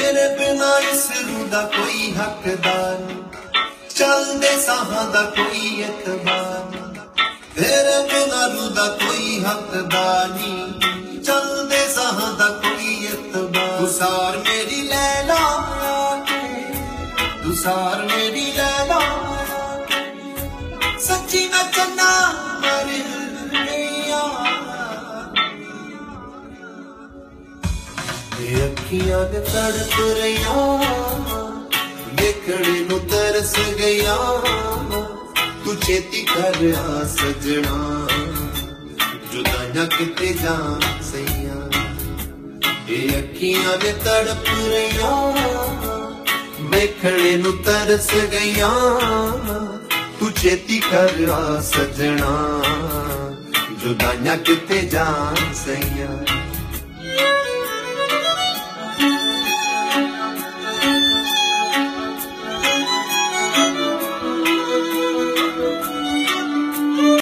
तेरे बिना इस रूह दा कोई हकदार नहीं, चलदे साहां दा कोई एतबार नहीं, तेरे बिना रूह दा कोई हकदार नहीं, चलदे साहां दा कोई एतबार। तुसार मेरी लैला तुसार मेरी लैला सच्ची मैं चन्ना मर गया। अखियां ने तड़प रहिया देखने नू तरस गया, तू छेती कर आ सजना जुदाइयां किते जान सैया। अखियां ने तड़प रहिया देखने नू तरस गया, तू छेती कर आ सजना जुदाइयां किते जान सैया।